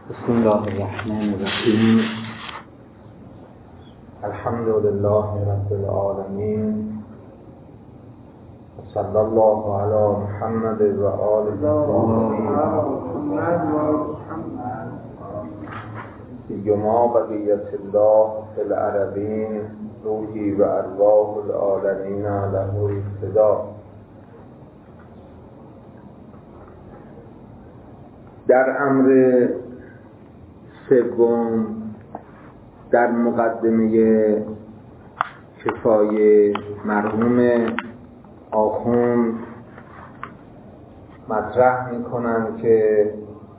بسم الله الرحمن الرحیم. الحمد لله رب العالمین و صلی الله علی محمد و آله سیما بقیت الله فی الارضین روحی و ارواح العالمین له الفدا. در امر سوم در مقدمه کفایه مرحوم آخوند مطرح می‌کنند که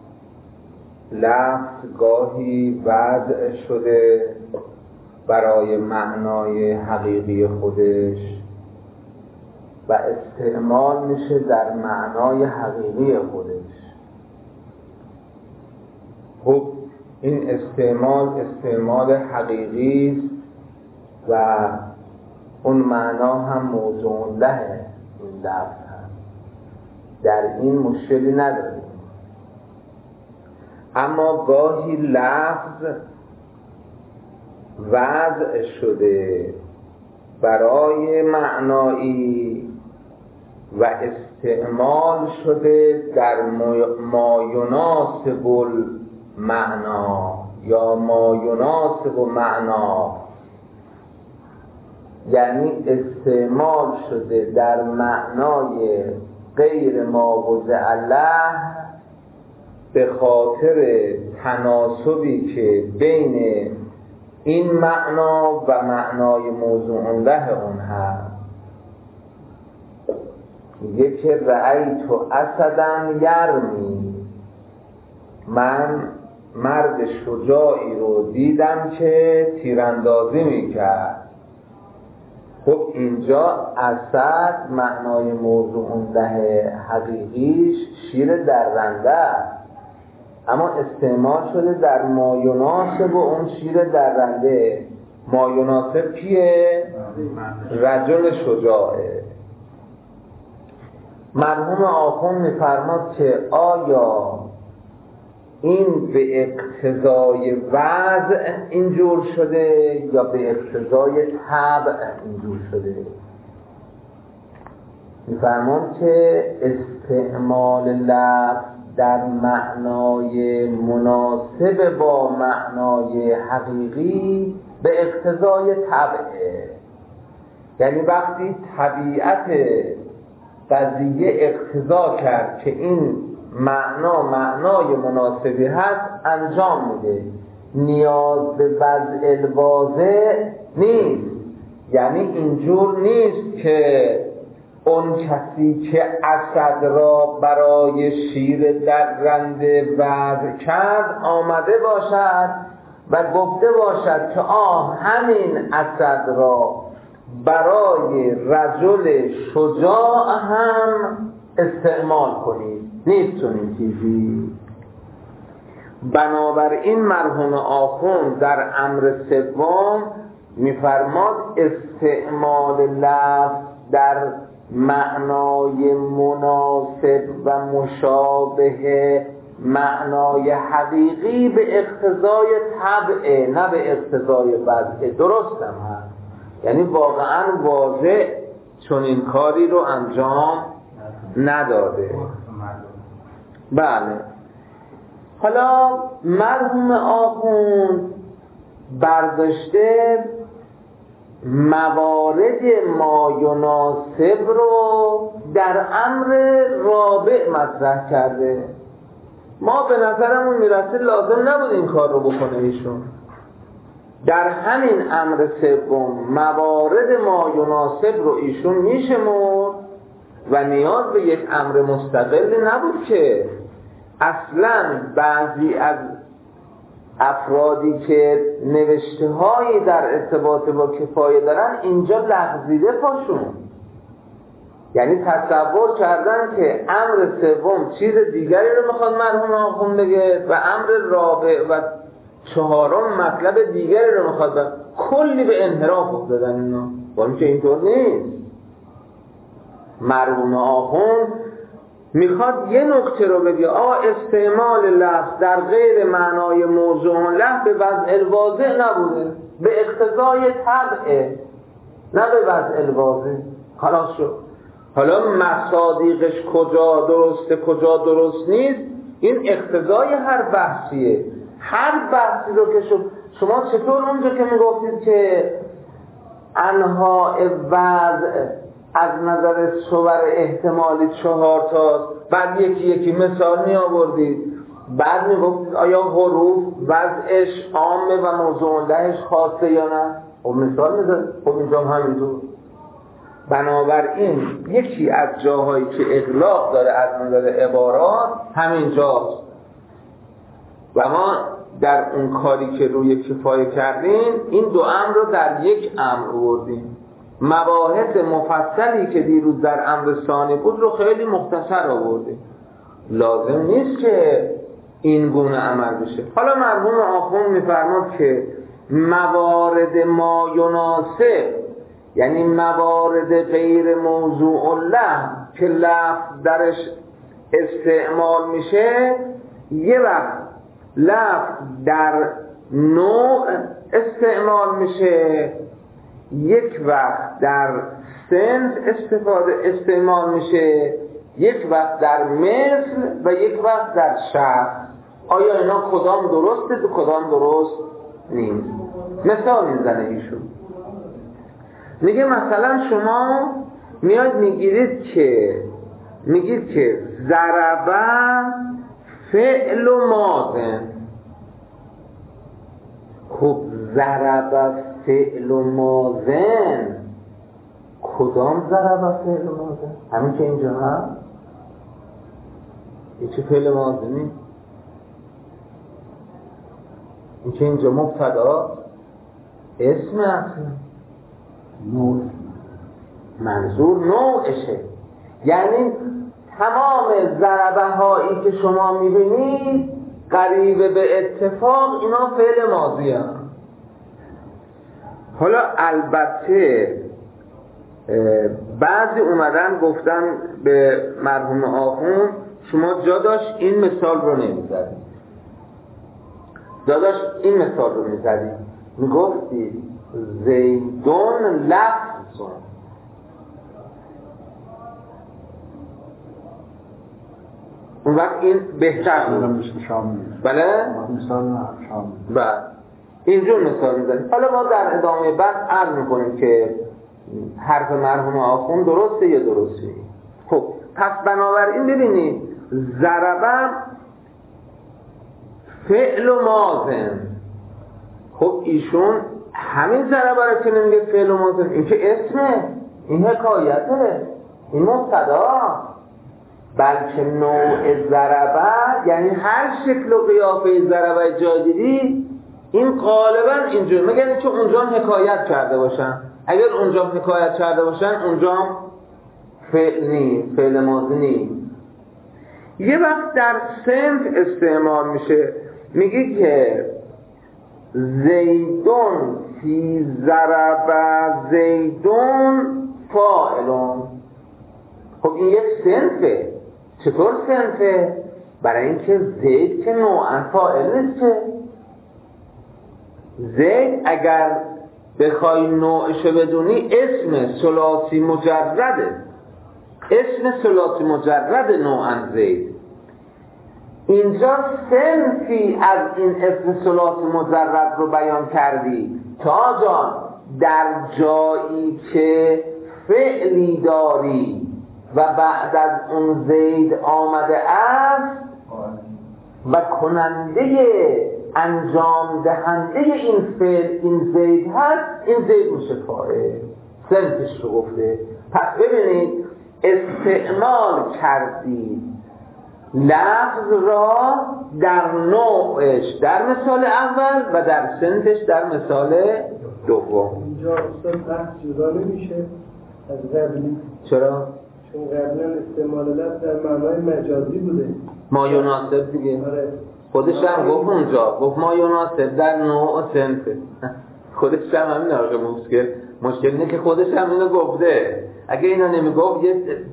لفظ گاهی وضع شده برای معنای حقیقی خودش و استعمال میشه در معنای حقیقی خودش. خب این استعمال حقیقی است و اون معنا هم موضوع له این لفظ هم، در این مشکلی نداریم. اما گاهی لفظ وضع شده برای معنایی و استعمال شده در ما یناسب معنا یا ما یناسب معنا، یعنی استعمال شده در معنای غیر ما وضع له به خاطر تناسبی که بین این معنا و معنای موضوع له اون هست. میگه که رأیت اسدا یرمی، من مرد شجاعی رو دیدم که تیراندازی میکرد. خب اینجا اسد معنای موضوع له حقیقیش شیر درنده است، اما استعمال شده در ما یناسب اون شیر درنده. ما یناسب کیه؟ رجل شجاعه. مرحوم آخوند میفرماد که آیا این به اقتضای وضع اینجور شده یا به اقتضای طبع اینجور شده؟ میفرماد که استعمال لفظ در معنای مناسب با معنای حقیقی به اقتضای طبعه، یعنی وقتی طبیعت قضیه اقتضا کرد که این معنای مناسبی هست انجام میده، نیاز به وضع الواضع نیست. یعنی اینجور نیست که اون کسی که اسد را برای شیر درنده وضع کرد آمده باشد و گفته باشد که همین اسد را برای رجل شجاع هم استعمال کنید. نیست چنین چیزی. بنابراین مرحوم آخوند در امر سوم میفرماد استعمال لفظ در معنای مناسب و مشابه معنای حقیقی به اقتضای طبع نه به اقتضای وضع. درست هم هست، یعنی واقعا واضح چون این کاری رو انجام نداده. بله. حالا مرحوم آخوند برداشته موارد ما یناسب رو در امر رابع مطرح کرده. ما به نظرمون میرسه لازم نبود این کار رو بکنه ایشون. در همین امر سوم موارد ما یناسب رو ایشون میشمرد و نیاز به یک امر مستقل نبود که اصلا بعضی از افرادی که نوشته هایی در ارتباط با کفایه دارن اینجا لغزیده پاشون، یعنی تصور کردن که امر سوم چیز دیگری رو میخواد مرحوم آخوند بگه و امر رابع و چهارم مطلب دیگری رو میخواد کلی به انحراف افتادن اینا، با اینکه اینطور نیست. مرحوم آخوند میخواد یه نکته رو بگه، استعمال لفظ در غیر معنای موضوع لفظ به وضع الواضع نبوده، به اقتضای طبعه، نه به وضع الواضع. خلاص شد. حالا مصادیقش کجا درسته کجا درست نیست، این اقتضای هر بحثیه. هر بحثی رو که شما چطور اونجا که میگفتید که انواع وضع از نظر صور احتمالی 4 تاست، بعد یکی مثال می آوردید، بعد می گفتید آیا حروف وضعش عامه و موضوع لهش خاصه یا نه؟ خب مثال می دارید. خب اینجا همینطور. بنابراین یکی از جاهایی که اغلاق داره از نظر عبارات همین جاست و ما در اون کاری که روی کفایه کردیم این دو امر رو در یک امر آوردیم. مباحث مفصلی که دیروز در امر ثانی بود رو خیلی مختصر آوردیم. لازم نیست که این گونه عمل بشه. حالا مرحوم آخوند میفرماد که موارد ما یناسب، یعنی موارد غیر موضوع له که لفظ درش استعمال میشه، یه وقت لفظ در نوع استعمال میشه، یک وقت در صنف استعمال میشه، یک وقت در مثل و یک وقت در شخص. آیا اینا کدام درسته و کدام درست نیست؟ مثال میزنه ایشون. میگه مثلا شما میاد میگید که ضربه فعل و ماضن. خب ضربه فعل و ماضن، کدام ضربه فعل و ماضن؟ همین که اینجا هم این چه فعل ماضنی؟ این که اینجا مبتدا اسم اصلا نوع، منظور نوعشه. یعنی تمام ضربه هایی که شما میبینید قریب به اتفاق اینا فعل ماضی هم. حالا البته بعضی اومدن گفتن به مرحوم آخوند شما جا داشت این مثال رو نمیزدید، جا داشت این مثال رو میزدید، میگفتید زیدون لفظون. اون وقت این بهتر بود. بله؟ بله. اینجور مثال میزنید. حالا ما در ادامه بحث عرض میکنیم که حرف مرحوم آخوند درسته یا درسته. خب پس بنابراین ببینید ضربه فعل و ماضن. خب ایشون همین ضربه رو که نمیگه فعل و ماضن، این که اسمه، این حکایته، این مبتدا، بلکه نوع ضربه، یعنی هر شکل و قیافه ضربه جادیدی این غالبا اینجور مگر که اونجا هم حکایت کرده باشن. اگر اونجا هم حکایت کرده باشن اونجا هم فعل ماضی نیست. یه وقت در صنف استعمال میشه، میگه که زیدون فی ضربه زیدون فاعلون. خب این یک صنفه. چطور صنفه؟ برای اینکه زید که نوعا فاعل نیست. که زید اگر بخوای نوعشو بدونی اسم ثلاثی مجرده، اسم ثلاثی مجرد نوعا زید. اینجا صنفی از این اسم ثلاثی مجرد رو بیان کردی تا جان در جایی که فعلی داری و بعد از اون زید آمده است و کننده انجام دهنده این فعل این زید هست، این زید میشه فاعل. صنفش رو گفته. پس ببینید استعمال کردید لفظ را در نوعش در مثال اول و در صنفش در مثال دوم. اینجا اصلا بحث جدا نمیشه از قبلی. چرا؟ چون قبلا استعمال لفظ در معنای مجازی بوده. ما یناسب دیگه. آره. خودش هم گفت اونجا، گفت ما یناسب در نوع و صنفه. خودش هم همین آقا مشکل اینه که خودش هم اینو گفته. اگه اینو نمیگفت یه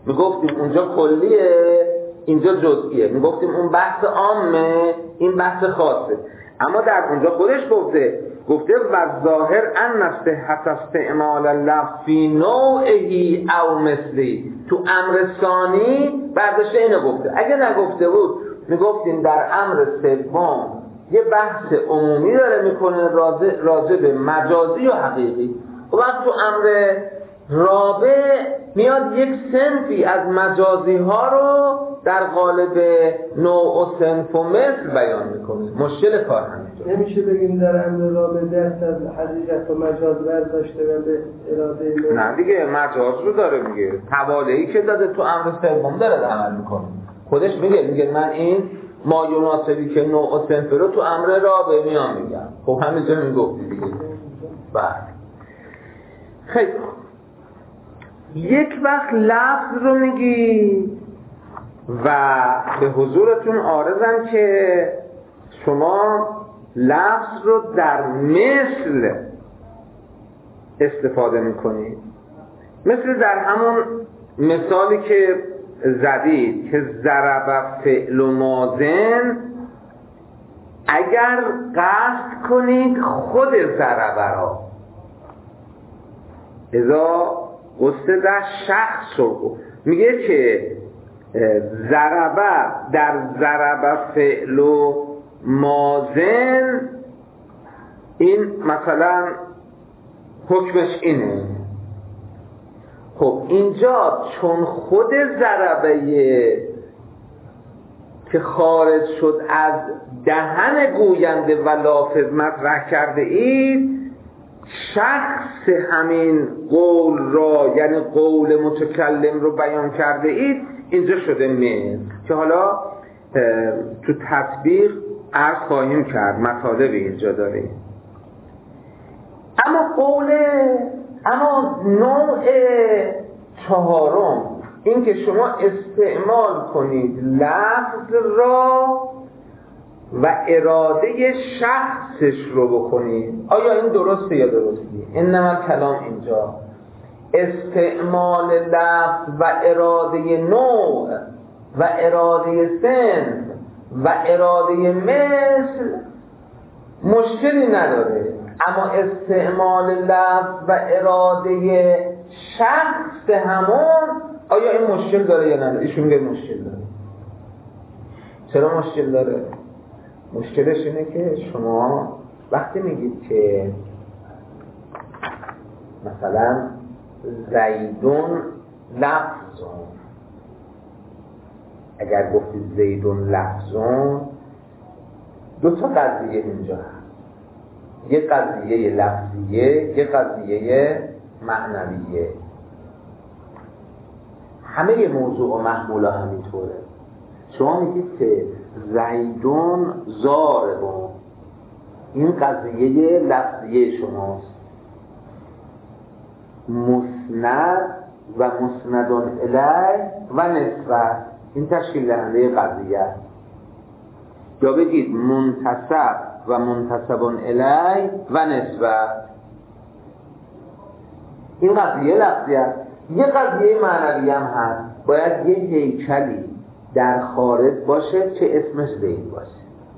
میگفتیم اونجا کلیه اینجا جزئیه، میگفتیم اون بحث عامه این بحث خاصه. اما در اونجا خودش گفته و ظاهر ان صحت استعمال اللفظ فی نوعه او مثلی. تو امر ثانی برداشته اینو گفته. اگه نگفته بود میگفتیم در امر سوم یه بحث عمومی داره میکنه راجع به مجازی و حقیقی، و وقت تو امر رابع میاد یک صنفی از مجازی ها رو در قالب نوع و صنف و مثل بیان میکنه. مشکل کار همینجا. نمیشه بگیم در امر رابع دست از حقیقت و مجاز برداشته و به اراده نوع؟ نه دیگه، مجاز رو داره میگه، حواله‌ای که داده تو امر سوم داره عمل میکنه. خودش میگه من این ما یناسبی که نوع و صنف رو تو امر رابع میام میگم. خب همینجا میگفتی دیگه. بله خیلی یک وقت لفظ رو میگی و به حضورتون عارضم که شما لفظ رو در مثل استفاده میکنید، مثل در همون مثالی که زدید که ضرب فعل و ماضن، اگر قصد کنید خود ضرب را اذا قصد در شخص رو میگه که ضربه در ضربه فعل و ماضن، این مثلا حکمش اینه. خب اینجا چون خود ضربه که خارج شد از دهن گوینده و لافظ مطرح کرده اید، شخص همین قول را یعنی قول متکلم رو بیان کرده اید، اینجا شده مثل که حالا تو تطبیق عرض خواهیم کرد، مطالب اینجا داریم. اما نوع چهارم این که شما استعمال کنید لفظ را و اراده شخصش رو بکنید. آیا این درسته یا درستی؟ انما کلام اینجا استعمال لفظ و اراده نوع و اراده صنف و اراده مثل مشکلی نداره، اما استعمال لفظ و اراده شخص همون آیا این مشکل داره یا نداره؟ ایشون میگه مشکل داره. چرا مشکل داره؟ مشکلش اینه که شما وقتی میگید که مثلا زیدون لفظون، اگر گفتید زیدون لفظون، دو تا قضیه اینجا هست، یک قضیه لفظیه، یک قضیه معنویه. همه موضوع و محمولا همینطوره. شما میگید که زیدون ضاربون، این قضیه لفظیه شماست، مسند و مسندون الی و نسبت این تشکیل دهنده قضیه است. یا بگید منتسب و منتسبون الی و نسبت، این قضیه لفظیه است. یه قضیه معنوی هم هست، باید یه هیکلی در خارج باشه که اسمش زید باشه،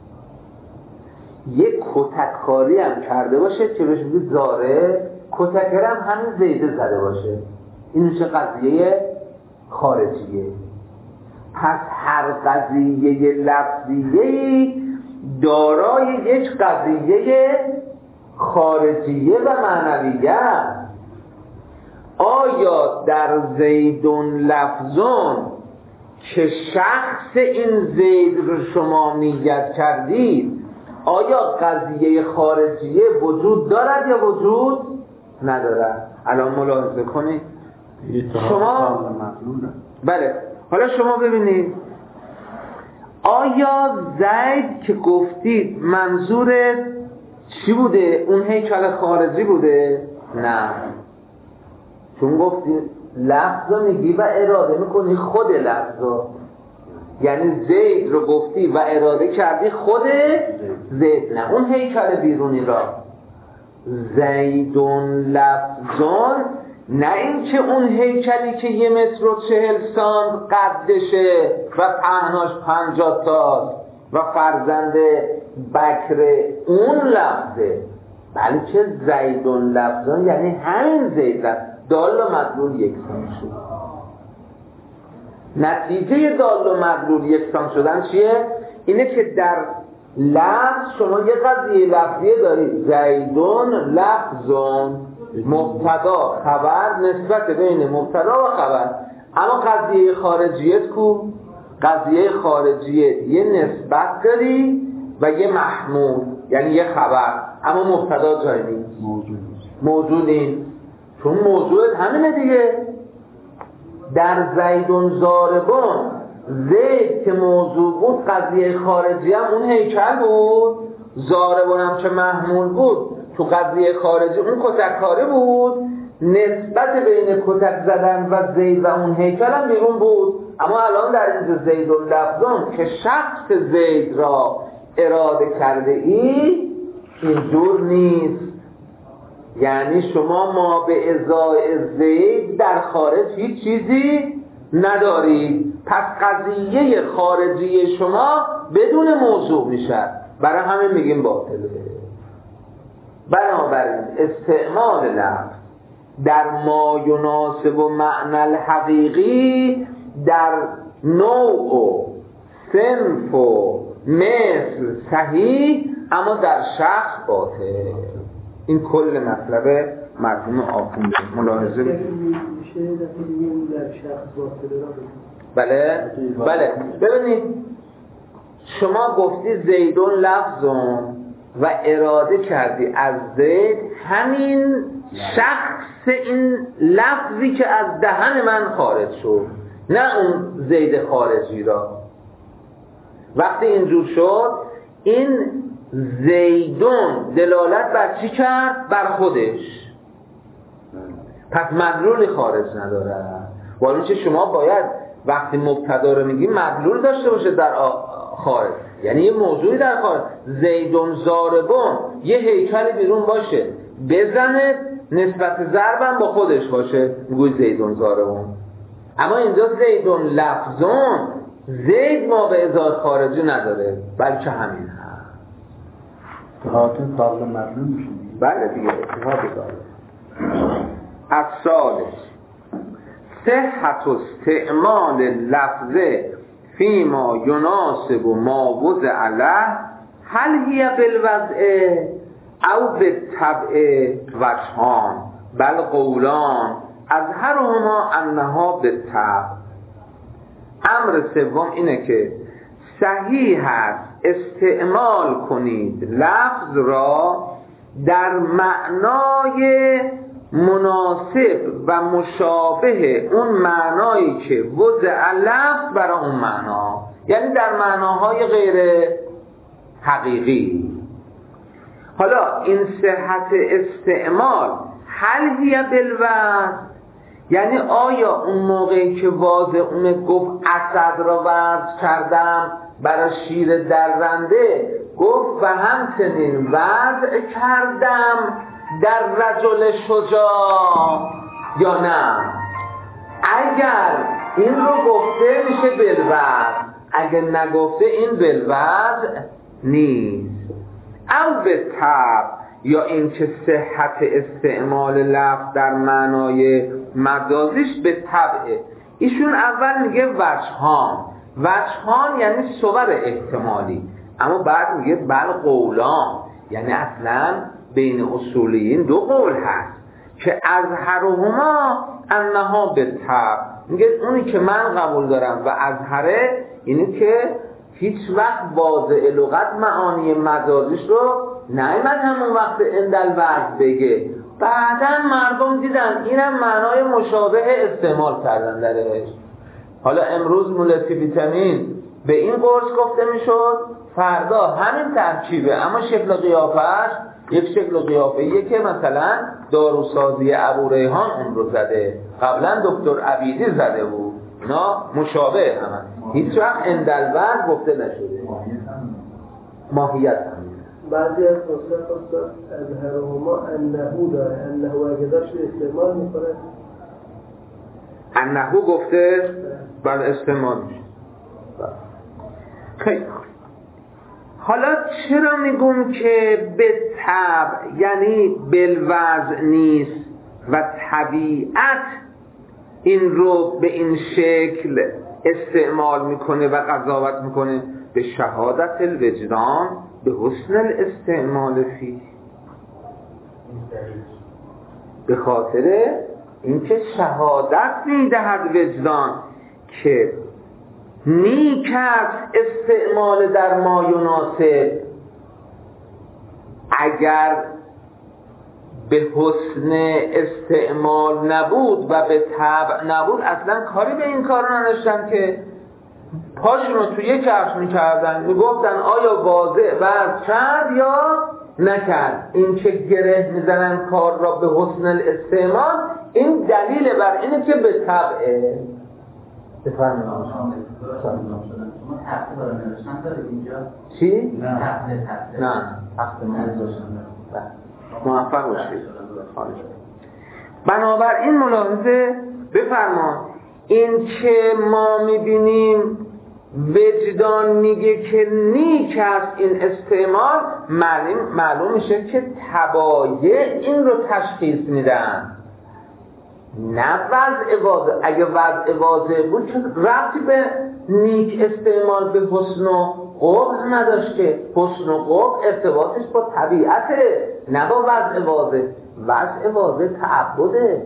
یک کتککاری هم کرده باشه که بهش بگید زاره، کتکر هم همین زیده زده باشه، این میشه قضیه خارجیه. پس هر قضیه لفظیه دارای یک قضیه خارجیه و معنویه. آیا در زیدون لفظون که شخص این زید رو شما نیت کردید، آیا قضیه خارجیه وجود دارد یا وجود ندارد؟ الان ملاحظه کنید شما. بله حالا شما ببینید آیا زید که گفتید منظور چی بوده؟ اون هیکل خارجی بوده؟ نه، چون گفتید لفظ رو میگی و اراده میکنی خود لفظ رو، یعنی زید رو گفتی و اراده کردی خود زید، نه اون هیکل بیرونی را. زیدون لفظون نه اینکه اون هیکلی که 1.40 متر قدشه و پهناش 50 تا و فرزند بکر اون لفظه، بلکه زیدون لفظان یعنی همین زید دال و مدلول یکسان شد. نتیجه دال و مدلول یکسان شدن چیه؟ اینه که در لفظ شما یه قضیه لفظیه دارید، زیدون لفظون، مبتدا خبر، نسبت بین مبتدا و خبر. اما قضیه خارجیت کو؟ قضیه خارجیت یه نسبت داری و یه محمول، یعنی یه خبر، اما مبتدا جای نیست، موضوع نیست، چون موضوعت همینه دیگه. در زیدون ضاربون، زید که موضوع بود قضیه خارجی هم اون هیکل بود، ضاربون هم که محمول بود تو قضیه خارجی اون کتک کاری بود، نسبت بین کتک زدن و زید و اون هیکل هم بیرون بود. اما الان در اینجا زیدون لفظون که شخص زید را اراده کرده ای اینجور نیست، یعنی شما ما به ازای زید در خارج هیچ چیزی ندارید، پس قضیه خارجی شما بدون موضوع میشه، برای همین میگیم باطله. بنابراین استعمال لفظ در ما یناسب و معنی الحقیقی در نوع و صنف و مثل صحیح، اما در شخص باطل. این کل مطلب مرحوم آخونده ملاحظه میشه در شخص باطل. بله ببینید شما گفتی زیدون لفظون و اراده کردی از زید همین شخص این لفظی که از دهن من خارج شد، نه اون زید خارجی را. وقتی اینجور شد این زیدون دلالت بر چی کرد؟ بر خودش، پس مدلولی خارج نداره. ولی چه شما باید وقتی مبتدا رو میگی مدلول داشته باشه در خارج، یعنی یه موضوعی در خارج. زیدون ضاربون یه هیکلی بیرون باشه بزنه، نسبت ضربم با خودش باشه، میگوی زیدون ضاربون. اما اینجا زیدون لفظون، زید ما به ازاد خارجی نداره، بلکه همین هست. اتحاد دال مدلول میشه. بله دیگه اتحاد دال. الثالث صحت استعمال لفظه فیما یناسب ما وضع له، هل هی بالوضع او بالطبع وجهان بل قولان اظهرهما انها بالطبع. امر سوم اینه که صحیح است استعمال کنید لفظ را در معنای مناسب و مشابه اون معنایی که وضع لفظ برای اون معنا، یعنی در معناهای غیر حقیقی. حالا این صحت استعمال هل هی بالوضع، یعنی آیا اون موقعی که واضعون گفت اسد را وضع کردم برای شیر درنده، گفت و همچنین وضع کردم در رجل شجاع یا نه؟ اگر این رو گفته میشه بالوضع، اگر نگفته این بالوضع نیست. او به طبع، یا این که صحت استعمال لفظ در معنای مجازیش به طبعه. ایشون اول میگه وجهان، وجهان یعنی صور احتمالی، اما بعد میگه بل قولان، یعنی اصلا بین اصولیین دو قول هست که اظهرهما انها به طبع. میگه اونی که من قبول دارم و اظهره اینی که هیچ وقت واضع لغت معانی مجازیش رو نیامد همون وقت اندل وضع بگه، بعدن مردم دیدن اینم معنای مشابه استعمال کردن درش. حالا امروز مولتی ویتامین به این قرص گفته میشد، فردا همین ترکیبه اما شکل و قیافش یک شکل و قیافه‌ایه که مثلا داروسازی ابو ریحان اون رو زده، قبلا دکتر عبیدی زده بود، اینا مشابه همه، هیچ وقت اندلبر گفته نشده. ماهیت همین. بعضی از نسخه اظهرهما انهو داره، انهو اگه داشت استعمال میکنه النحو گفته بعد استعمال میشه. خیلی حالا چرا میگم که به طبع یعنی بالوضع نیست و طبیعت این رو به این شکل استعمال میکنه و قضاوت میکنه؟ به شهادت الوجدان به حسن الاستعمال فی، به خاطر اینکه شهادت میدهد وجدان که نیک است استعمال در ما یناسب. اگر به حسن استعمال نبود و به طبع نبود اصلا کاری به این کار نداشتن که پاشون رو توی یک کفش میکردن، میگفتن آیا واضع وضع کرد یا نکرد. این که گره میزنن کار را به حسن الاستعمال، این دلیل بر اینه که به طبعه. بفرمایید. چی؟ نه موفق باشید. بنابراین ملاحظه بفرما، این که ما میبینیم وجدان میگه که نیک است این استعمال، معلوم میشه که تبایع این رو تشخیص میدن، نه وضع واضح. اگه وضع واضح بود که ربطی به نیک استعمال به حسن و قبح نداشت که حسن و قبح ارتباطش با طبیعته نه با وضع واضح. وضع واضح تعبده.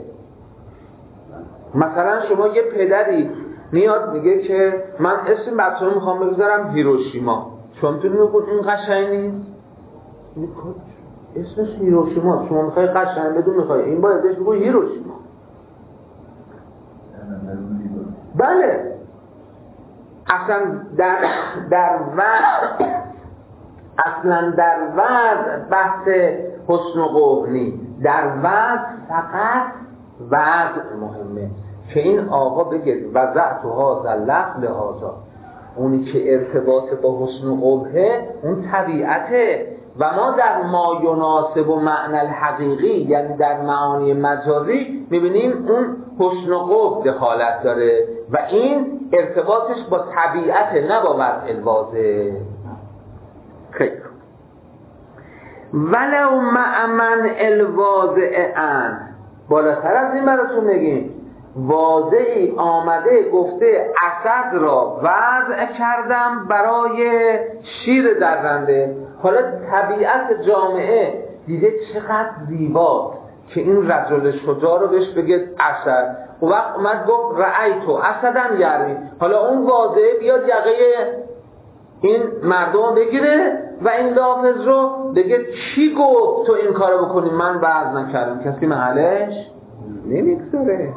مثلا شما یه پدری میاد میگه که من اسم بچه رو میخوام بگذارم هیروشیما، شما میتونی بگید این قشنگ نیست؟ اسمش هیروشیما، شما میخوای قشنگ بدون میخوای این باید ازش بگو هیروشیما. بله اصلا در وضع بحث حسن و قبح نیست، در وضع فقط وضع مهمه که این آقا بگه وضعت هذا اللفظ لهذا، اونی که ارتباط با حسن و قبحه اون طبیعته. و ما در ما یناسب و معنی الحقیقی یعنی در معانی مجازی میبینیم اون حسن و قبح دخالت داره و این ارتباطش با طبیعته نه با وضع الواضح. خیلی ولو مع من الواضع ان، بالاتر از این براتون میگیم واضعی آمده گفته اسد را وضع کردم برای شیر درنده. حالا طبیعت جامعه دیده چقدر زیباست که این رجل شجاع رو بهش بگه اسد، و وقت اومد گفت رأیتو اسدن یعنی حالا اون واضعه بیاد یقه این مردم بگیره و این لافظ رو بگه کی گفت تو این کارو بکنی؟ من وضع نکردم. کسی محلش نمیگذاره.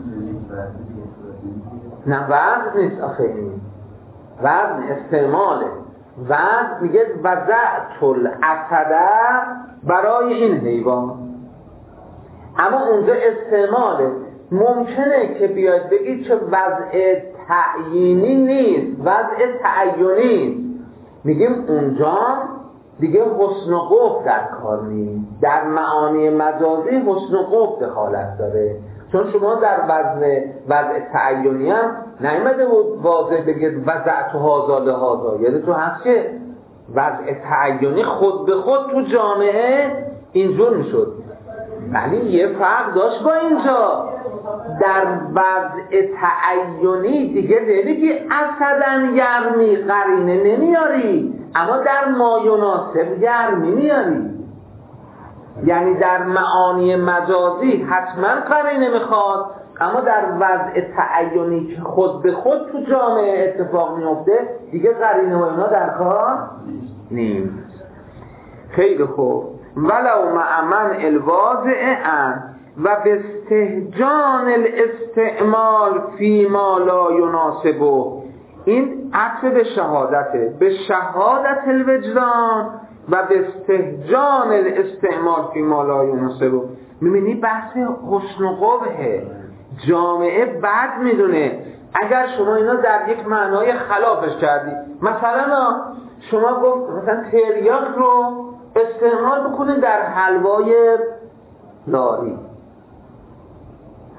نه وضع نیست آخه، این وضع استعماله. وضع میگه وضعت الاسد برای این حیوان، اما اونجا استعماله. ممکنه که بیاد بگید که وضع تعیینی نیست، وضع تعیینی. میگیم اونجا دیگه حسن و قبح در کار نیست، در معانی مجازی حسن و قبح دخالت داره. چون شما در وضع تعیینی هم نیامده بود واضح بگید وضعت هذا لهذا، یعنی تو هست که وضع تعیینی خود به خود تو جامعه اینجور میشد، ولی یه فرق داشت با اینجا. در وضع تعیینی دیگه نمیگی اسدن یرمی قرینه نمیاری، اما در ما یناسب یرمی میاری. یعنی در معانی مجازی حتما قرینه میخواد، اما در وضع تعیینی که خود به خود تو جامعه اتفاق میفته دیگه قرینه و اینا در کار نیست. خیلی خوب. ولو مع من الواضع ان و به استهجان الاستعمال فی ما لا یناسبه، این عطف به شهادته، به شهادت الوجدان و به استهجان الاستعمال فی ما لا یناسبه. میبینی بحث حسن و قبحه، جامعه بد میدونه اگر شما اینا در یک معنای خلافش کردی. مثلا شما گفت مثلا تریاک رو استعمال بکنید در حلوای لاری،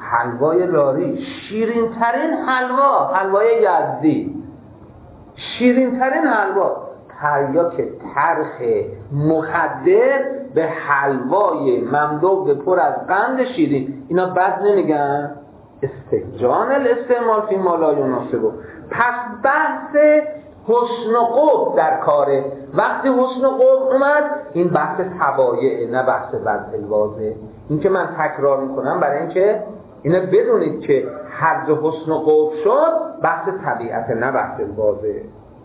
حلوای لاری، شیرین ترین حلوا، حلوای یزدی، شیرین ترین حلوا، تریاک ترخ مخدر به حلوای مملو به پر از قند شیرین. اینا بد نمیگن؟ استهجان الاستعمال فی ما لا یناسبه. پس بحث حسن و قبح در کاره. وقتی حسن و قبح اومد، این بحث طبایعه، نه بحث وضع الواضح. این که من تکرار میکنم برای اینکه اینا بدونید که هر جا حسن و قبح شد بحث طبیعت، نه بحث الواضح.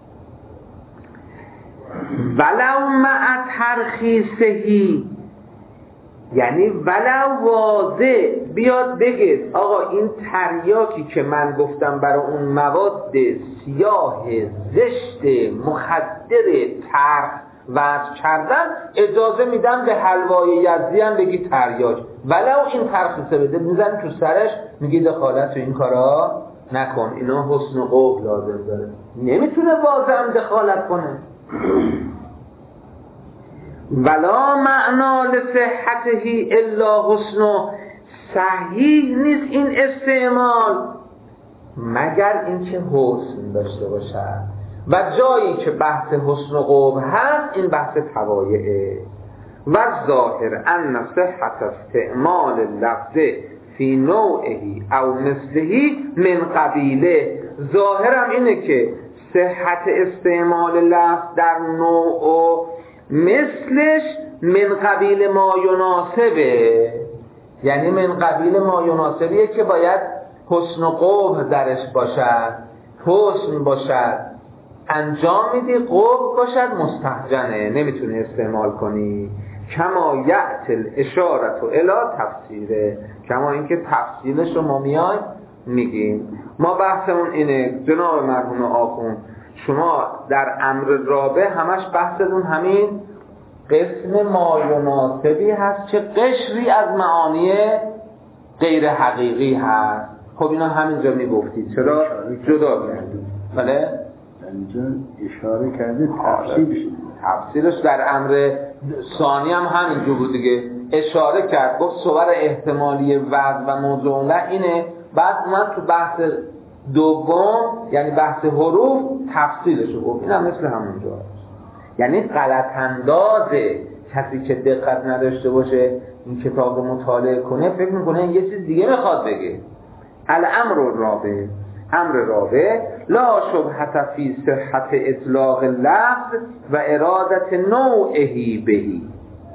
ولو مع ترخیصهی، یعنی ولو واضح بیاد بگه آقا این تریاکی که من گفتم برای اون مواد سیاه زشت مخدر ترخ وضع کردم، اجازه میدم به حلوای یزدی هم بگی تریاک، ولو این ترخیصه بده، میزن تو سرش میگی دخالت تو این کارا نکن، اینا حسن و قبح لازم داره. نمیتونه واضح هم دخالت کنه. ولا معنا لصحته الا حسن، صحیح نیست این استعمال مگر اینکه حسن داشته باشد، و جایی که بحث حسن و قبح هست این بحث طبایعه. و ظاهر ان صحت استعمال اللفظ فی نوعه او مثله من قبیله، ظاهرم اینه که صحت استعمال لفظ در نوع و مثلش من قبیل ما یناسبه، یعنی من قبیل ما یناسبیه که باید حسن و قبح درش باشد، حسن باشد انجام میدی، قبح باشد مستهجنه، نمیتونی استعمال کنی. کما یعتل اشارت و الی تفسیره، کما اینکه تفسیرش رو ما میایم میگیم. ما بحثمون اینه جناب مرحوم آخوند، شما در امر رابع همش بحثتون همین قسم ما یناسبی هست که قشری از معانی غیر حقیقی هست. خب اینا همینجا میگفتید، چرا جدا کردید؟ بله؟ اینجا اشاره کرده تفسیرش در امر ثانی هم همینجور بود دیگه، اشاره کرد گفت صور احتمالی وضع و موضوع اینه، بعد اومد تو بحث دوم یعنی بحث حروف تفسیرش رو گفت. این هم مثل همونجا هست. یعنی غلط اندازه کسی که دقت نداشته باشه این کتاب رو مطالعه کنه فکر میکنه این یه چیز دیگه میخواد بگه. الامر الرابع، امر رابع، لا شبهة فی صحت اطلاق اللفظ و ارادت نوعه بهی،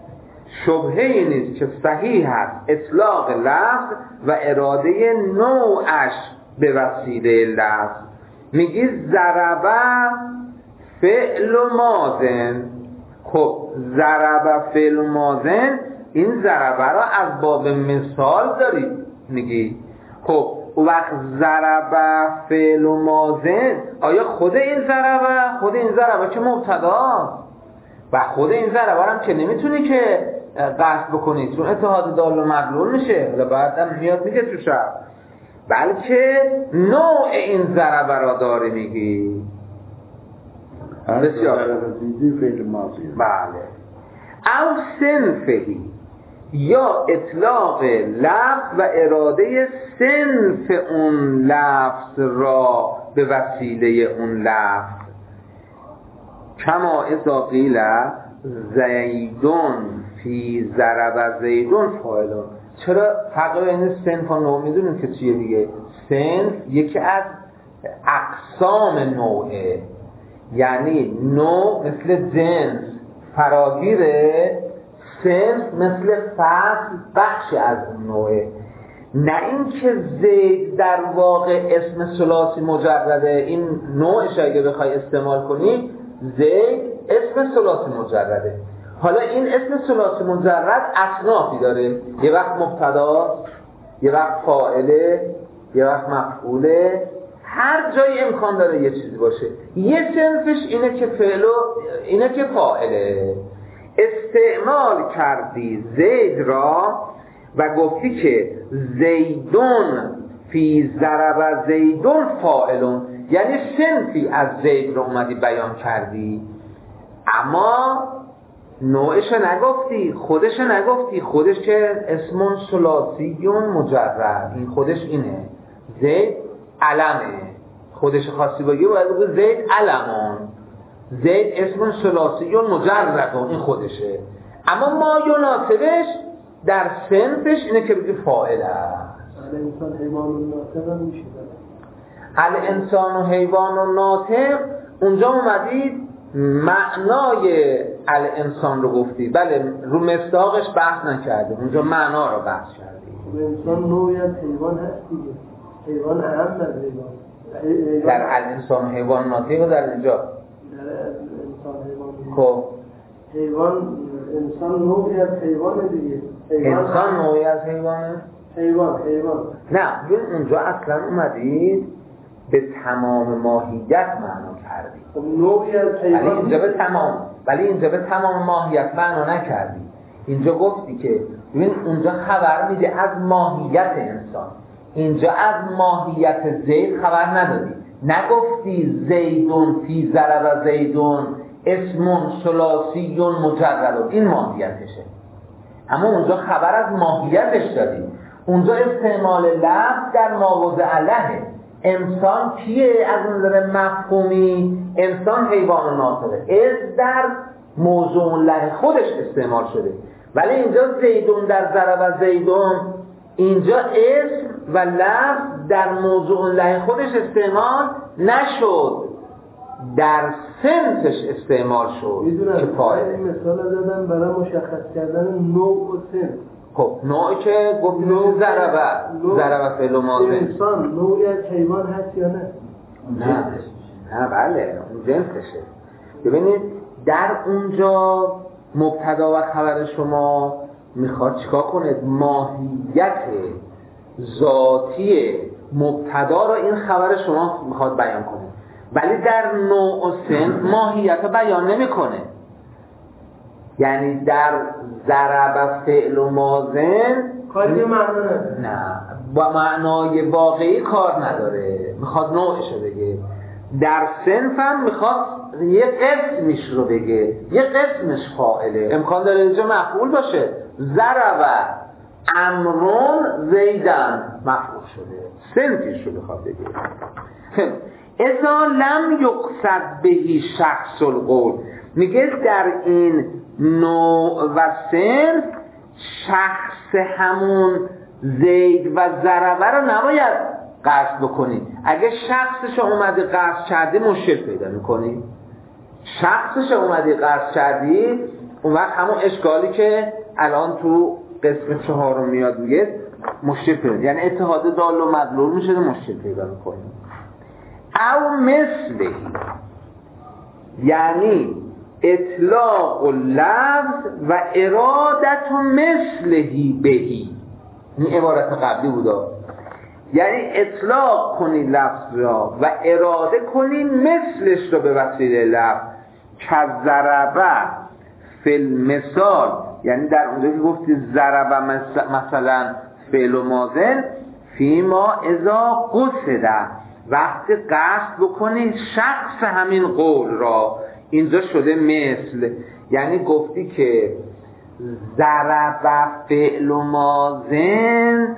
شبهه نیست که صحیح است اطلاق لفظ و اراده نوعش به وسیله لفظ. میگی ضربه فعل ماضن، خب ضربه فعل ماضن، این ضربه را از باب مثال داری میگی. خب وقت ضربه فعل ماضن، آیا خود این ضربه که مبتدا و خود این ضربه هم که نمیتونی که قصد بکنی چون اتحاد دال و مدلول میشه، حالا بعدم میاد میگه تو شب، بلکه نوع این ضربه را داری میگی. بسیار فعل ماضی. بله. او صنفهی، یا اطلاق لفظ و اراده صنف اون لفظ را به وسیله اون لفظ. کما اذا قیل زیدون فی ضرب زیدون فاعلون. چرا فرق بین صنف و نوع میدونیم که چیه دیگه؟ صنف یکی از اقسام نوعه، یعنی نوع مثل جنس فراگیره، صنف مثل فصل بخشی از نوعه. نه اینکه زید در واقع اسم ثلاثی مجرده، این نوعش اگه بخوای استعمال کنی زید اسم ثلاثی مجرده. حالا این اسم ثلاثی مجرد اصنافی داره، یه وقت مبتدا، یه وقت فاعله، یه وقت مفعوله، هر جایی امکان داره یه چیزی باشه. یه صنفش اینه که فعلو، اینه که فاعله. استعمال کردی زید را و گفتی که زیدون فی ضرب زیدون فاعلون، یعنی صنفی از زید را اومدی بیان کردی، اما نوعش نگفتی، خودش نگفتی، خودش که اسم ثلاثیون مجرد، این خودش اینه. زید علمه، خودش خاصی بگی باید بگی زید علمون. زید اسم ثلاثیون مجرد، این خودشه. اما ما یناسبش در صنفش اینه که بگی فاعل است. الانسان حیوان و ناطق هم میشه. الانسان و حیوان و ناطق اونجا اومدید معنای الانسان رو گفتی، بله رو مصداقش بحث نکردیم، اونجا معنا رو بحث کردیم. انسان نوعی از حیوان هست دیگه، حیوان اهم از حیوان. در الانسان و حیوان ناطق و در اینجا در انسان حیوان خب حیوان انسان نوعی از حیوان دیگه. انسان نوعی از حیوانه؟ حیوان نه، اونجا اصلا اومدید به تمام ماهیت معنا کردی. خب نوعی از حیوان ولی اینجا به تمام ماهیت معنا نکردی. اینجا گفتی که ببین اونجا خبر میده از ماهیت انسان، اینجا از ماهیت زید خبر ندادی. نگفتی زیدون فی ضرب زیدون اسم ثلاثیون مجرد، این ماهیتشه. اما اونجا خبر از ماهیتش دادی. اونجا استعمال لفظ در مواضع له. انسان کیه از نظر مفهومی؟ انسان حیوان و ناطقه، از در موضوع له خودش استعمال شده. ولی اینجا زیدون در ضرب زیدون، اینجا اسم و لفظ در موضوع له خودش استعمال نشد، در صنفش استعمال شد. میدونم این مثال دادم برای مشخص کردن نوع و صنف. خب نوعی که گفتیم ضرب فعل و ماضی. انسان نوعی از حیوان هست یا نه؟ نه بله اون جنسشه. ببینید در اونجا مبتدا و خبر شما میخواد چیکار کنه؟ ماهیت ذاتی مبتدا رو این خبر شما میخواد بیان کنه، ولی در نوع و صنف ماهیت رو بیان نمیکنه. یعنی در ضرب فعل و ماضن کاری معنا نه، با معنای واقعی کار نداره، میخواد نوعش رو بگه. در صنف هم میخواد یه قسمش رو بگه، یه قسمش فاعله. امکان داره اینجا مفعول باشه. ضرب امرون زیدن مفعول شده، صنفش رو میخواد بگه. اذا لم یقصد بهی شخص القول، میگه در این نوع و صنف شخص همون زید و ضربه رو نباید قصد بکنی. اگه شخصش اومدی قصد کردی مشکل پیدا میکنی. شخصش اومدی قصد کردی اون وقت همون اشکالی که الان تو قسم 4 میاد میگه مشکل پیدا، یعنی اتحاد دال و مدلول میشه، مشکل پیدا میکنی. او مثله، یعنی اطلاق اللفظ و ارادت مثلهی بهی. این عبارت قبلی بودا، یعنی اطلاق کنی لفظ را و اراده کنی مثلش را به وسیله لفظ. کذربه فی المثال، یعنی در اونجا که گفتی ضربه مثلا فعل و ماضی فیما اذا قصده، وقتی قصد بکنی شخص همین قول را، اینجا شده مثل. یعنی گفتی که ضرب فعل و ماضی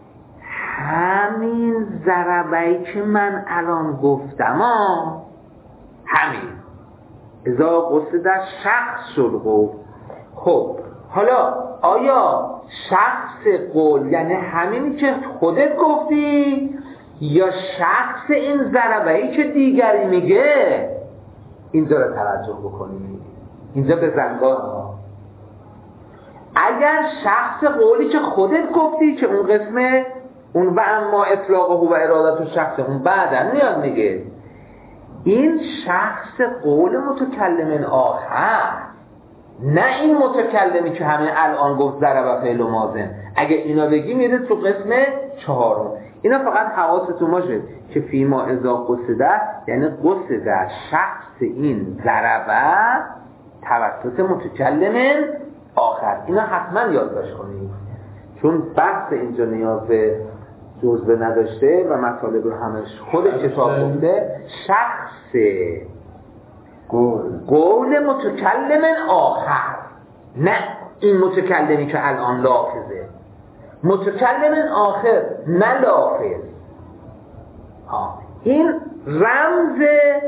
همین ضربه‌ای که من الان گفتم همین اذا قصد شخص القول. خب حالا آیا شخص قول یعنی همینی که خودت گفتی یا شخص این ضربه‌ای که دیگری میگه؟ اینجا رو توجه بکنید، اینجا به زنگاه. اگر شخص قولی که خودت گفتی که اون قسمه اون و اما اطلاقه و ارادت و شخص اون بعدن میاد میگه این شخص قول متکلم آخر، نه این متکلمی که همین الان گفت ضرب فعل و ماضی. اگه اینا بگی میره تو قسم 4. اینا فقط حواستون باشه که فیما اذا قصده، یعنی قصده شخص این ضربه توسط متکلم آخر. اینا حتما یادداشت کنید، چون بحث اینجا نیاز به جزوه نداشته و مطالب رو همش خود کتاب گفته. شخص قول متکلم آخر، نه این متکلمی که الان لافظه، متکلم آخر نه لافظ. این رمز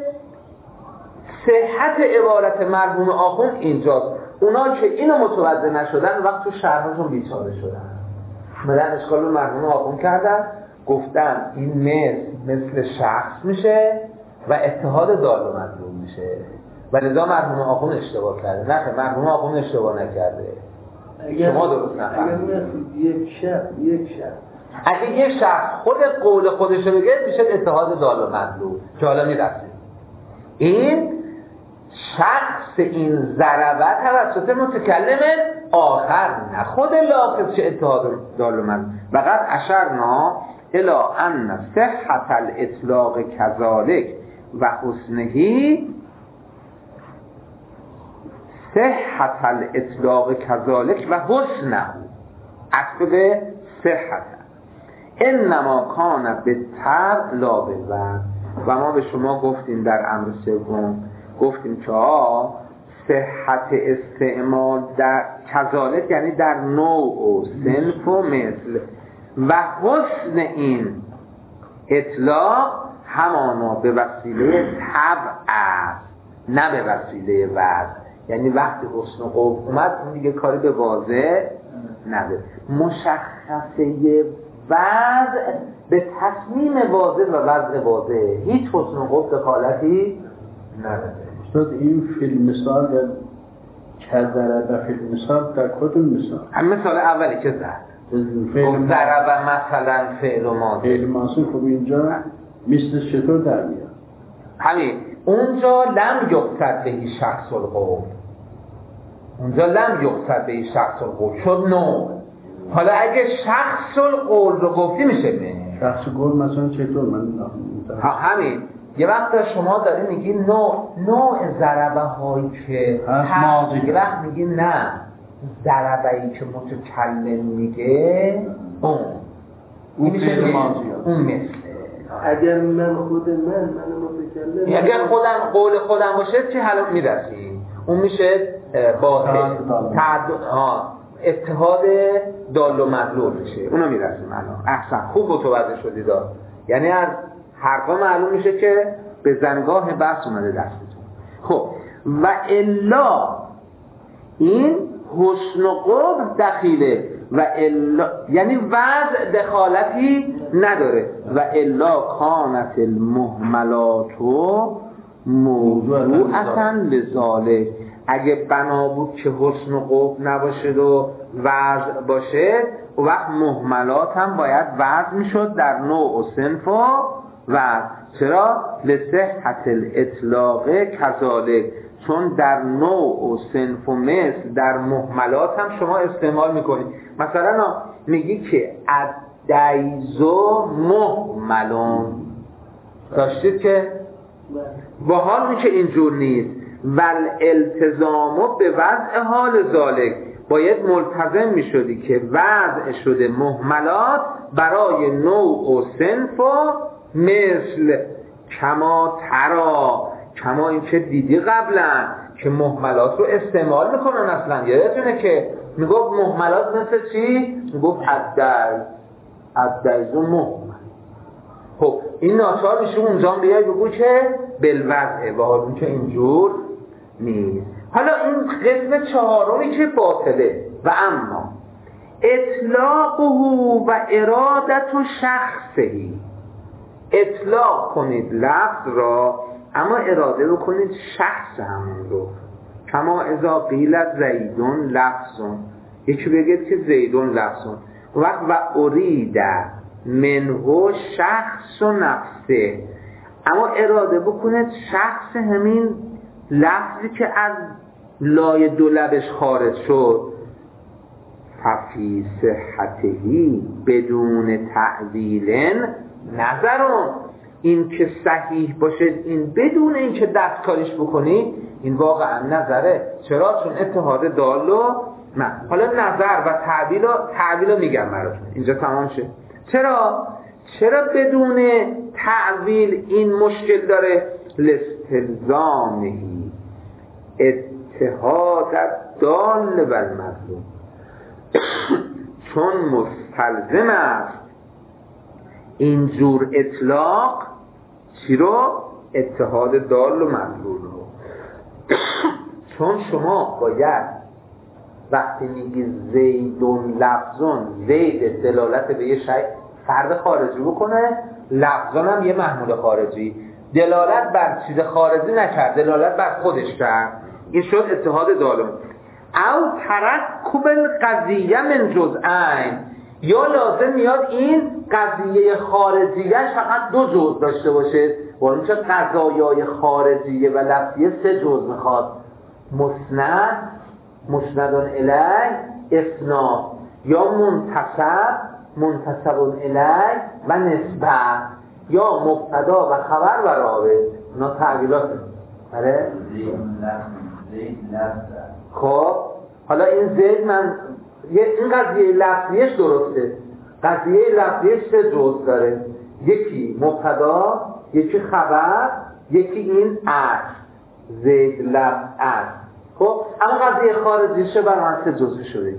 صحت عبارت مرحوم آخوند اینجاست. اونا که اینو متوجه نشدن وقت تو شرحشون بیچاره شدن، مدن اشکال رو مرحوم آخوند کردن، گفتن این مثل شخص میشه و اتحاد دال و مطلوب میشه و لذا مرحوم آخوند اشتباه کرده. نه مرحوم آخوند اشتباه نکرده، شما درست نفهمید. اگه یک شخص خود قول خودش رو بگه میشه اتحاد دال و مطلوب که حالا میرسیم. این شخص این ضربه توسط متکلم آخر نه خود لافظ چه اتحاد دال و مطلوب. وقد اشرنا الی ان صحت الاطلاق کذالک و حسنهی صحت الاطلاق کذالک و حسنه عطف به صحت انما کان بالطبع لا بالوزن. و ما به شما گفتیم در امر سوم گفتیم که صحت استعمال در کذالک یعنی در نوع و صنف و مثل و حسن این اطلاق همانا به وسیله طبع است نه به وسیله وزن. یعنی وقتی حسن و قوم اومد اون دیگه کاری به واضح نده. مشخصه وضع به تصمیم واضح و وضع واضح هیچ حسن و قوم دخالتی نداره. استاد این فیلم مثال در کذرب فیلم مثال در کدوم مثال؟ هم مثال اولی که زد گفت ضربه مثلا فعل و ماضی. فعل ماضی خب اینجا مثل چطور در میاد؟ همین اونجا لم یقصد بهی شخص القول، اونجا لم یقصد بهی شخص القول شد نوع. حالا اگه شخص القول رو گفتی میشه به شخص القول مثلا چطور؟ من همین یه وقت شما داری میگی نوع ضربه هایی که ماضی، یه وقت میگی نه ضربه ای که متکلم میگه اون میشه ماضی. اون مثل اگر من متکلم اگر قول خودم باشه چه حالا میرسی اون میشه باطل اتحاد دال و مدلول میشه اونو میرسیم الان. احسن خوب متوجه شدید. یعنی از حرفا معلوم میشه که به زنگاه بحث اومده دستتون. خب و الا این حسن و قبح دخیله و الا یعنی وضع دخالتی نداره و الا کانت المهملات موضوع اصلا لذالک. اگه بنا بود که حسن و قبح نباشه و وضع باشه و وقت مهملات هم باید وضع میشد در نوع و صنف و وضع. چرا؟ لصحت الاطلاق کذالک، چون در نوع و صنف و مثل در مهملات هم شما استعمال میکنید. مثلا میگی که الدیزو مهملون، داشتید که با حال که اینجور نیست ول التزامو به وضع حال ذالک، باید ملتزم می شدی که وضع شده مهملات برای نوع و صنف و مثل کما ترا، کما این که دیدی قبلا که مهملات رو استعمال میکنن. اصلا یادتونه که میگفت مهملات مثل چی؟ میگفت الدیزو مهمل. خب این ناچار میشه اونجا بیای بگو که بالوضعه و حال اون که اینجور نیست. حالا این قسم چهارمی که باطله و اما اطلاقه و ارادت و شخصهی، اطلاق کنید لفظ را اما اراده بکنید شخص همون رو. کما اذا قیلت زیدون لفظون، یکی بگید که زیدون لفظون وقت و ارید منهو شخص و نفسه، اما اراده بکنید شخص همین لفظی که از لای دو لبش خارج شد. ففی صحتهی بدون تعدیل نظرون، این که صحیح باشه این بدون این که دستکاریش بکنی این واقعا نظره. چرا؟ چون اتحاد دالو نه. حالا نظر و تعبیل رو میگم براتون اینجا تمام شه. چرا بدون تعویل این مشکل داره؟ لاستلزامهی اتحاد دال بر مظلوم، چون مستلزم است اینجور اطلاق چی رو؟ اتحاد دال و مظلوم رو. چون شما باید وقتی میگی زیدون لفظون، زید دلالت به یه شیء فرد خارجی بکنه، لفظون هم یه محمول خارجی، دلالت بر چیز خارجی نکرد، دلالت بر خودش کرد، این شد اتحاد دالون. او ترکب القضیه من جزئین، یا لازم میاد این قضیه خارجیش فقط دو جزء داشته باشه، با اینکه قضایای خارجیه و لفظیه سه جزء میخواد، مسند، مسندون الیه، اسناد، یا منتسب، منتسبون الیه و نسبت، یا مبتدا و خبر و رابط. اینا تعبیرات. آره؟ زید لفظ. خب حالا این زید من این قضیه لفظیش درسته. قضیه لفظیش سه جزء داره، یکی مبتدا، یکی خبر، یکی این اصل، زید لفظ اصل. خب اما قضیه خارجیشه برای من سه جزء شده،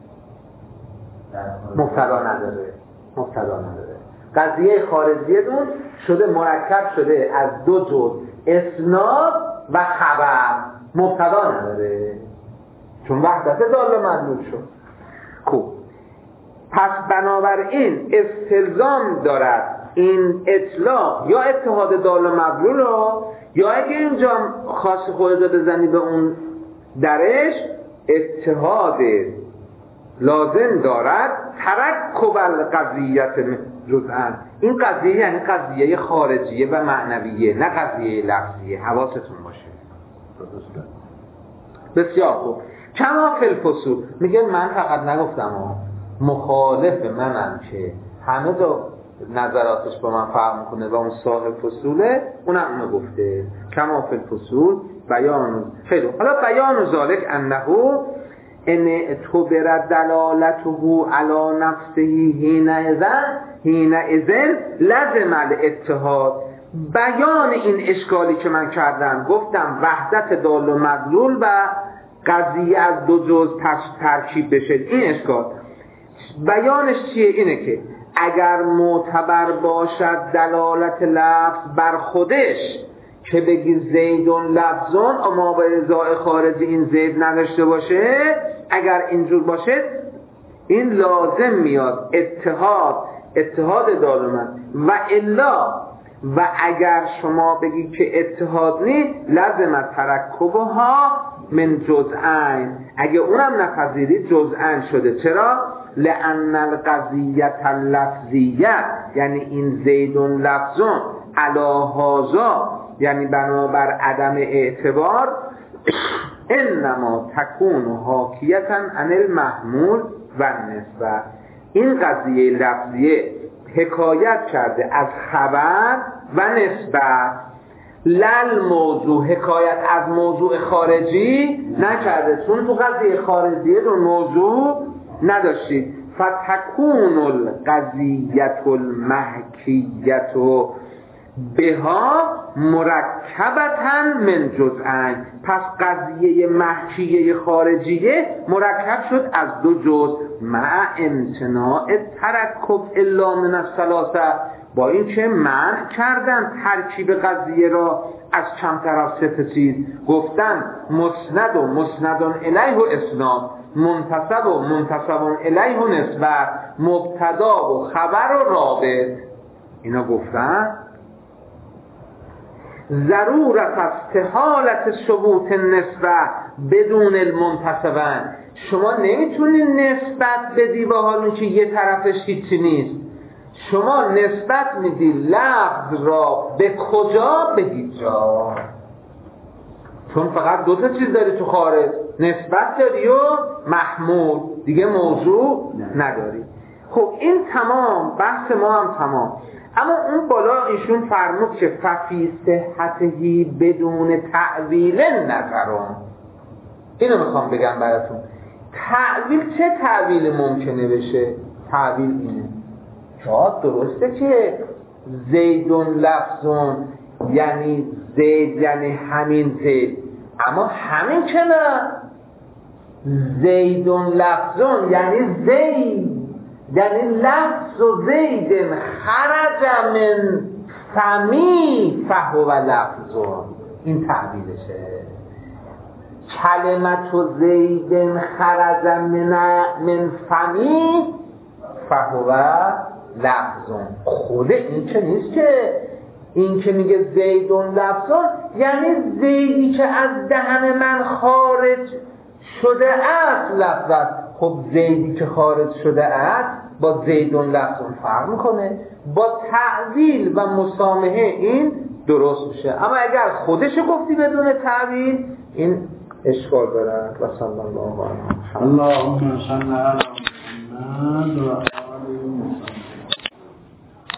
مبتدا نداره، مبتدا نداره. قضیه خارجی دون شده مرکب شده از دو جزء، اسناد و خبر، مبتدا نداره، چون وحدت دال مدلول شد. خب پس بنابراین استلزام دارد این اطلاق یا اتحاد دال و مدلول رو، یا اگه اینجا خاص خودت بزنی به اون درش، اتحاد لازم دارد ترکب القضیت جزئن. این قضیه یعنی قضیه خارجیه و معنویه، نه قضیه لفظیه. حواستون باشه. بسیار خوب. کما فی الفصول، میگه من فقط نگفتم مخالف منم که همه دو نظراتش با من فرق میکنه و اون صاحب فصوله، اونم اونو گفته. کما فی الفصول بیان. خیلی حالا بیان ذالک انه ان اعتبر دلالته علی نفسه حینئذ لازم الاتحاد. بیان این اشکالی که من کردم، گفتم وحدت دال و مدلول و قضیه از دو جزء ترکیب بشه، این اشکال بیانش چیه؟ اینه که اگر معتبر باشد دلالت لفظ بر خودش، که بگی زیدون لفظون اما به ازای خارجی این زید نداشته باشه، اگر اینجور باشه این لازم میاد اتحاد دالمن. و الا و اگر شما بگی که اتحاد نی، لازم ترکبها من جزئین، اگه اونم نپذیری جزئین شده. چرا؟ لأن القضیت اللفظیت، یعنی این زیدون لفظون علی هذا، یعنی بنابر عدم اعتبار، انما تکون حاکیتا عن المحمول و نسبه. این قضیه لفظیه حکایت کرده از خبر و نسبت، لل موضوع، حکایت از موضوع خارجی نکرده، چون تو قضیه خارجیه دو موضوع نداشتید. فتکون القضیت المحکیت بها مرکبتاً من جزئین، پس قضیه محکیه خارجیه مرکب شد از دو جزء، مع امتناع ترکب الا من الثلاثه، با این که منع کردن ترکیب قضیه را از چند طرف سه چیز، گفتن مسند و مسندون الیه و اسناد، منتسب و منتسبون الیه و نسبت، مبتدا و خبر و رابط. اینا گفتن ضرورت استحالت ثبوت نسبت بدون المنتسبن. شما نمیتونید نسبت بدی با حالی که یه طرفش هیچی نیست. شما نسبت میدی لفظ را به کجا؟ به هیچ جا، چون فقط دو تا چیز داری تو خارج، نسبت داری و محمول، دیگه موضوع نداری. خب این تمام، بحث ما هم تمام. اما اون بالا ایشون فرمود که ففی صحتهی بدون تعویل نظرم. اینو میخوام بگم براتون. تعویل، چه تعویل ممکنه بشه؟ تعویل اینه شاید درسته که زیدون لفظون یعنی زید یعنی همین زید، اما همین که نه، زیدون لفظون یعنی زید، یعنی لفظ و زید خرج من فمی فهو لفظون، این تعبیرشه. کلمت و زید خرج من فمی فهو لفظون. خود این چه نیست که این که میگه زیدون لفظون یعنی زیدی که از دهن من خارج شده است لفظ است. خب زیدی که خارج شده است با زیدون لفظون فرق میکنه، با تعویل و مسامحه این درست میشه. اما اگر خودشو گفتی بدون تعویل این اشکال داره. و صلی الله علیه و آله. اللهم صل علی محمد.